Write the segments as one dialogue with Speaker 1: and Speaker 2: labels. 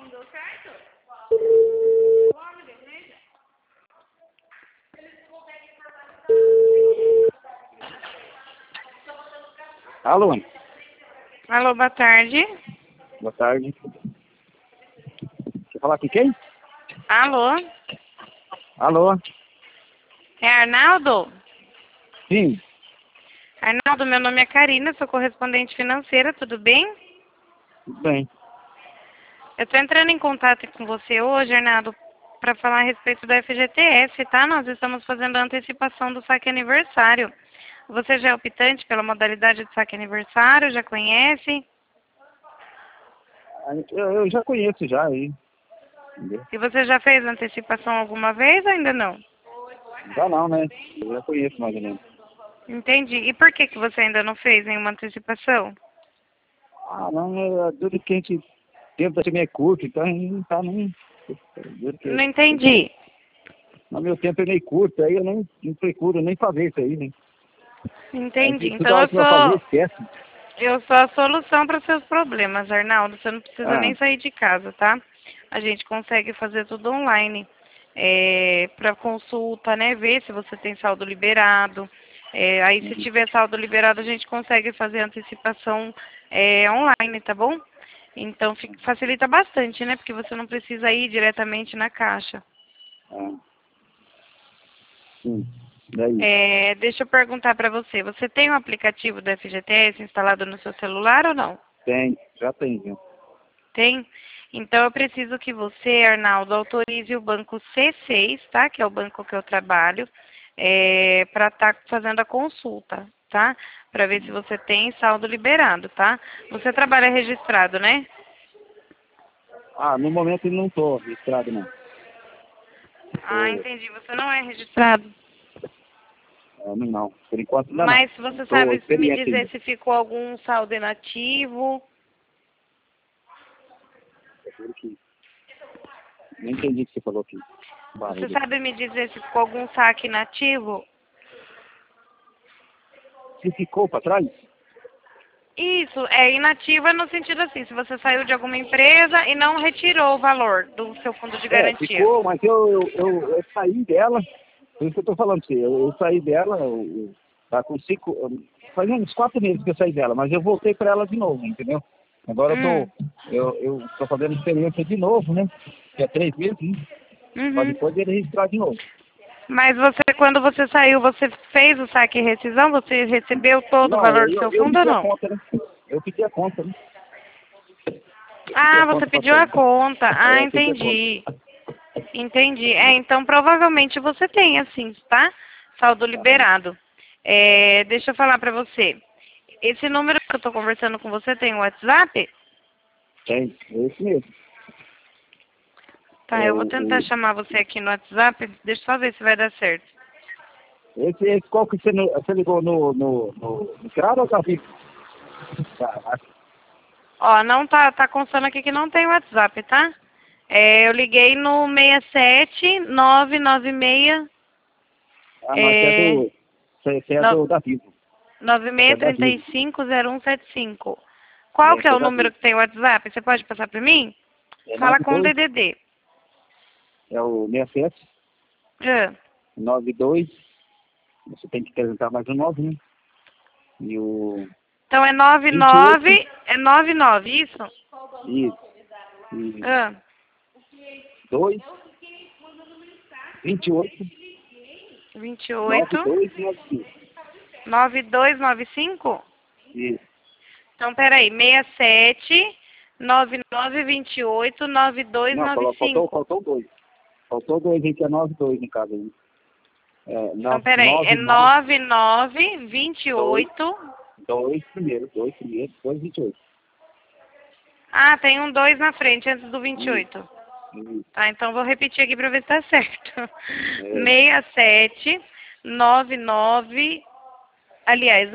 Speaker 1: Alô?
Speaker 2: Alô, boa tarde.
Speaker 1: Boa tarde. Quer falar com quem?
Speaker 2: Alô?
Speaker 1: Alô?
Speaker 2: É Arnaldo?
Speaker 1: Sim.
Speaker 2: Arnaldo, meu nome é Karina, sou correspondente financeira, tudo bem?
Speaker 1: Tudo bem.
Speaker 2: Eu estou entrando em contato com você hoje, Arnaldo, para falar a respeito do FGTS, tá? Nós estamos fazendo a antecipação do saque aniversário. Você já é optante pela modalidade de saque aniversário? Já conhece?
Speaker 1: Eu já conheço já aí. Entendeu?
Speaker 2: E você já fez antecipação alguma vez ou ainda não?
Speaker 1: Já não, né? Eu já conheço mais ou menos.
Speaker 2: Entendi. E por que você ainda não fez nenhuma antecipação?
Speaker 1: Ah, não, tudo que a gente tempo assim é curto, então a gente não tá nem...
Speaker 2: Não entendi.
Speaker 1: No meu tempo é meio curto, aí eu não procuro nem fazer isso aí, né?
Speaker 2: Entendi.
Speaker 1: Toda
Speaker 2: Então
Speaker 1: hora que vai fazer, esquece.
Speaker 2: eu sou a solução para os seus problemas, Arnaldo. Você não precisa
Speaker 1: Ah,
Speaker 2: nem sair de casa, tá? A gente consegue fazer tudo online. Para consulta, né? Ver se você tem saldo liberado. Aí se tiver saldo liberado, a gente consegue fazer antecipação online, tá bom? Então facilita bastante, né? Porque você não precisa ir diretamente na caixa.
Speaker 1: ah, sim. Daí.
Speaker 2: Deixa eu perguntar para você. Você tem o aplicativo do FGTS instalado no seu celular ou não?
Speaker 1: Tem, já tem, viu?
Speaker 2: Tem? Então eu preciso que você, Arnaldo, autorize o banco C6, tá? Que é o banco que eu trabalho, para estar fazendo a consulta, tá? Para ver se você tem saldo liberado, tá? Você trabalha registrado, né?
Speaker 1: Ah, no momento eu não tô registrado, não.
Speaker 2: Ah, entendi. Você não é registrado.
Speaker 1: Não. Por enquanto ainda não.
Speaker 2: Mas você
Speaker 1: Tô
Speaker 2: sabe me
Speaker 1: experiente
Speaker 2: dizer
Speaker 1: ainda.
Speaker 2: se ficou algum saldo inativo?
Speaker 1: Juro que não entendi o que você falou aqui.
Speaker 2: Você
Speaker 1: Barulho.
Speaker 2: sabe me dizer se ficou algum saque inativo?
Speaker 1: Se ficou para trás?
Speaker 2: Isso, é inativa no sentido assim, se você saiu de alguma empresa e não retirou o valor do seu fundo de garantia.
Speaker 1: Ficou, mas eu saí dela. Por isso que eu tô falando pra você. Eu saí dela, tá com 5. Faz uns 4 meses que eu saí dela, mas eu voltei para ela de novo, entendeu? Agora eu tô fazendo experiência de novo, né? Que é 3 meses, né? Pra
Speaker 2: Uhum.
Speaker 1: depois ele registrar de novo.
Speaker 2: Mas você, quando você saiu, você fez o saque e rescisão? Você recebeu todo o
Speaker 1: Não,
Speaker 2: valor do seu
Speaker 1: eu
Speaker 2: fundo ou
Speaker 1: pedi a
Speaker 2: não?
Speaker 1: conta, né? Eu pedi a conta, né? Eu pedi
Speaker 2: Ah,
Speaker 1: a
Speaker 2: você
Speaker 1: conta pra
Speaker 2: pediu a
Speaker 1: sair.
Speaker 2: conta. Ah,
Speaker 1: Eu pedi a conta.
Speaker 2: entendi. Entendi. Então provavelmente você tem, assim, tá? Saldo
Speaker 1: Aham.
Speaker 2: liberado. Deixa eu falar pra você. Esse número que eu tô conversando com você tem o WhatsApp?
Speaker 1: Tem, é esse mesmo.
Speaker 2: Tá,
Speaker 1: É
Speaker 2: eu vou tentar chamar você aqui no WhatsApp. Deixa eu só ver se vai dar certo.
Speaker 1: esse qual que você ligou no Cravo ou tá vivo? Tá,
Speaker 2: Ó, não tá constando aqui que não tem WhatsApp, tá? Eu liguei no 67996
Speaker 1: não, esse é
Speaker 2: é,
Speaker 1: do. Esse é
Speaker 2: no-
Speaker 1: da Vivo. Esse é da Vivo.
Speaker 2: 96350175. Qual que é
Speaker 1: Esse é
Speaker 2: o
Speaker 1: da
Speaker 2: número
Speaker 1: Vivo.
Speaker 2: que tem o WhatsApp? Você pode passar para mim?
Speaker 1: É
Speaker 2: Fala com o
Speaker 1: 92,
Speaker 2: DDD.
Speaker 1: é o 67,
Speaker 2: Ah,
Speaker 1: 92. Você tem que apresentar mais um 9, né? E o
Speaker 2: Então é
Speaker 1: 28,
Speaker 2: 99, é 99, isso?
Speaker 1: isso. E
Speaker 2: Ah,
Speaker 1: 2, 28,
Speaker 2: 28,
Speaker 1: 9295.
Speaker 2: 9295?
Speaker 1: Isso.
Speaker 2: Então, peraí, 67 9928
Speaker 1: Não, faltou
Speaker 2: 9295.
Speaker 1: 2. Faltou 2 aí, que é 92 no caso aí. É,
Speaker 2: Então, peraí, é
Speaker 1: 99, 2,
Speaker 2: 9928.
Speaker 1: 2 primeiro, depois 28.
Speaker 2: Ah, tem um 2 na frente antes do
Speaker 1: Isso,
Speaker 2: 28.
Speaker 1: isso.
Speaker 2: Tá, então vou repetir aqui pra ver se tá certo.
Speaker 1: É,
Speaker 2: 67 99, aliás,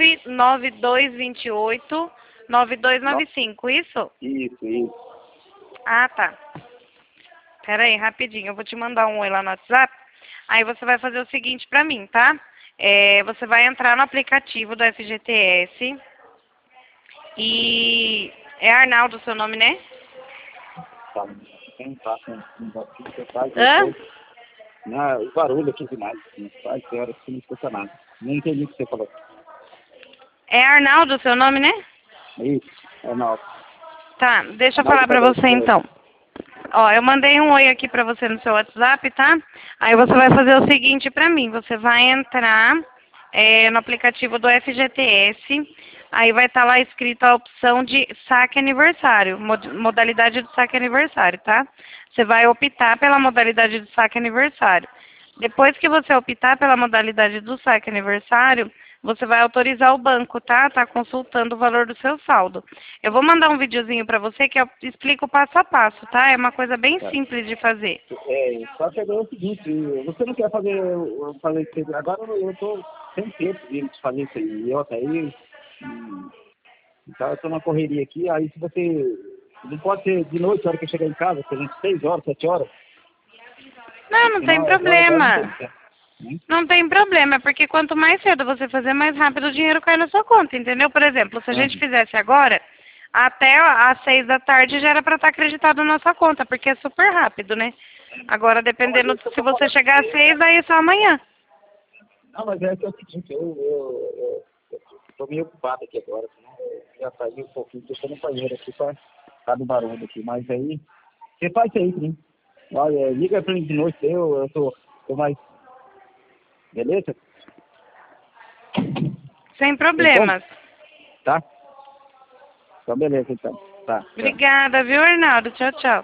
Speaker 2: 99228
Speaker 1: no-
Speaker 2: 9295, isso?
Speaker 1: isso.
Speaker 2: Ah, tá. Pera aí, rapidinho. Eu vou te mandar um oi lá no WhatsApp. Aí você vai fazer o seguinte pra mim, tá? Você vai entrar no aplicativo do FGTS. E é Arnaldo o seu nome, né?
Speaker 1: tá? Quem tá com você faz
Speaker 2: Hã?
Speaker 1: o barulho aqui demais. Faz horas que não escuta nada. Não entendi o que você falou.
Speaker 2: É Arnaldo o seu nome, né?
Speaker 1: Isso, é nosso.
Speaker 2: Tá, deixa eu
Speaker 1: Arnaldo
Speaker 2: falar pra você então. Ó, eu mandei um oi aqui pra você no seu WhatsApp, tá? Aí você vai fazer o seguinte pra mim, você vai entrar no aplicativo do FGTS, aí vai estar lá escrito a opção de saque aniversário, modalidade do saque aniversário, tá? Você vai optar pela modalidade do saque aniversário. Depois que você optar pela modalidade do saque aniversário, você vai autorizar o banco, tá? Tá consultando o valor do seu saldo. Eu vou mandar um videozinho pra você que eu explico passo a passo, tá? É uma coisa bem
Speaker 1: Tá.
Speaker 2: simples de fazer.
Speaker 1: Só que agora é o seguinte, você não quer fazer isso aí. Agora eu tô sem tempo de fazer isso aí. Eu até aí, então eu tô na correria aqui, aí se você. Não pode ser de noite, a hora que eu chegar em casa, por exemplo, 6 horas, 7 horas.
Speaker 2: Não, não tem
Speaker 1: Senão agora não tem
Speaker 2: problema.
Speaker 1: tempo. Né?
Speaker 2: Não tem problema, é porque quanto mais cedo você fazer, mais rápido o dinheiro cai na sua conta, entendeu? Por exemplo, se a gente fizesse agora, até às 6 da tarde já era para estar acreditado na nossa conta, porque é super rápido, né? Agora,
Speaker 1: Não, mas
Speaker 2: dependendo,
Speaker 1: é que eu
Speaker 2: se
Speaker 1: tô
Speaker 2: você
Speaker 1: falando
Speaker 2: chegar às 6, aí é só amanhã.
Speaker 1: Não, mas é que é o seguinte, eu tô meio ocupado aqui agora, senão eu já saí um pouquinho, tô no banheiro aqui pra ficar do barulho aqui, mas aí, você faz isso aí, sim. Olha, liga pra mim de noite, eu tô mais, beleza?
Speaker 2: Sem
Speaker 1: Tem como?
Speaker 2: problemas.
Speaker 1: Tá? Então beleza, então. Tá, tchau.
Speaker 2: Obrigada, viu, Arnaldo? Tchau, tchau.